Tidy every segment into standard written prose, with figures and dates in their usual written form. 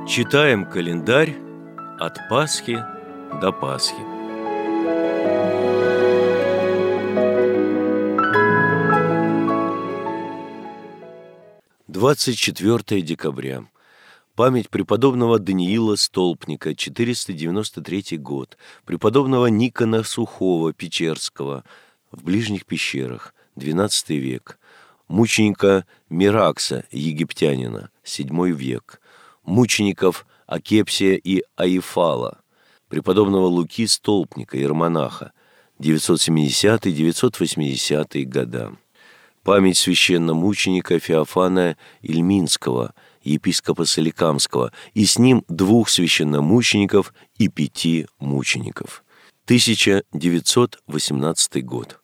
Читаем календарь от Пасхи до Пасхи. – 24 декабря. Память преподобного Даниила Столпника, 493 год, преподобного Никона Сухого Печерского в Ближних пещерах, 12 век, мученика Миракса, египтянина, 7 век, мучеников Акепсия и Аифала, преподобного Луки Столпника, иеромонаха, 970-980 года. Память священномученика Феофана Ильминского, епископа Соликамского, и с ним 2 священномучеников и 5 мучеников. 1918 год.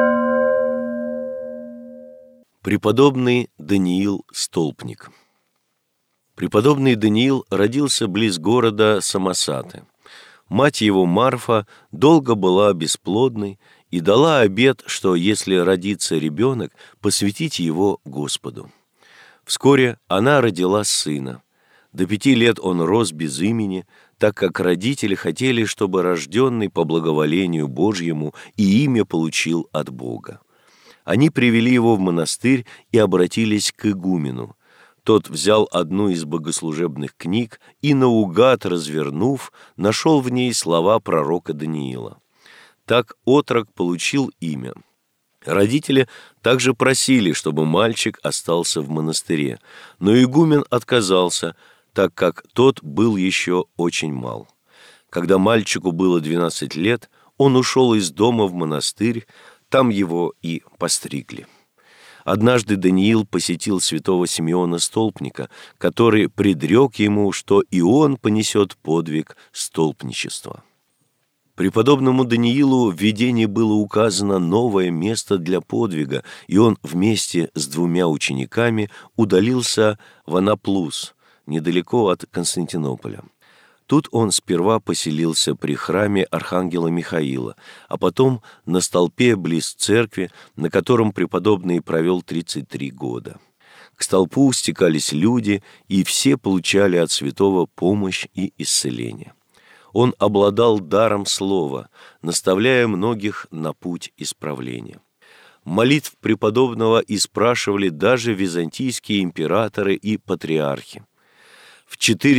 Преподобный Даниил Столпник. Преподобный Даниил родился близ города Самосаты. Мать его, Марфа, долго была бесплодной и дала обет, что если родится ребенок, посвятить его Господу. Вскоре она родила сына. До 5 лет он рос без имени, так как родители хотели, чтобы рожденный по благоволению Божьему и имя получил от Бога. Они привели его в монастырь и обратились к игумену. Тот взял одну из богослужебных книг и, наугад развернув, нашел в ней слова пророка Даниила. Так отрок получил имя. Родители также просили, чтобы мальчик остался в монастыре, но игумен отказался, так как тот был еще очень мал. Когда мальчику было 12 лет, он ушел из дома в монастырь, там его и постригли. Однажды Даниил посетил святого Симеона Столпника, который предрек ему, что и он понесет подвиг столпничества. Преподобному Даниилу в видении было указано новое место для подвига, и он вместе с 2 учениками удалился в Анаплус, недалеко от Константинополя. Тут он сперва поселился при храме архангела Михаила, а потом на столпе близ церкви, на котором преподобный провел 33 года. К столпу стекались люди, и все получали от святого помощь и исцеление. Он обладал даром слова, наставляя многих на путь исправления. Молитв преподобного испрашивали даже византийские императоры и патриархи. В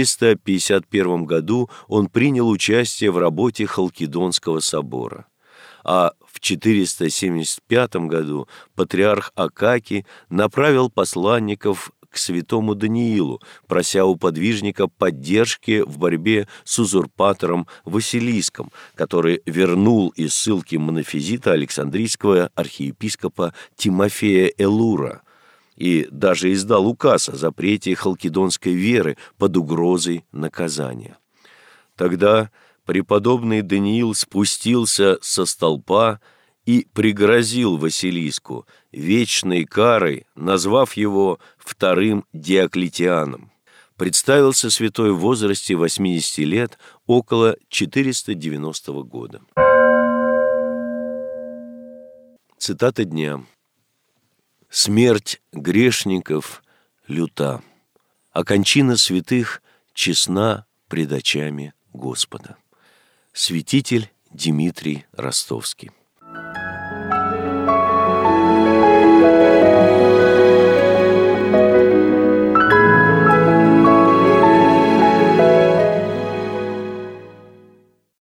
451 году он принял участие в работе Халкидонского собора, а в 475 году патриарх Акакий направил посланников к святому Даниилу, прося у подвижника поддержки в борьбе с узурпатором Василиском, который вернул из ссылки монофизита Александрийского архиепископа Тимофея Элура и даже издал указ о запрете халкидонской веры под угрозой наказания. Тогда преподобный Даниил спустился со столпа и пригрозил Василиску вечной карой, назвав его вторым Диоклетианом. Представился святой в возрасте 80 лет, около 490 года. Цитата дня. «Смерть грешников люта, а кончина святых честна пред очами Господа». Святитель Дмитрий Ростовский.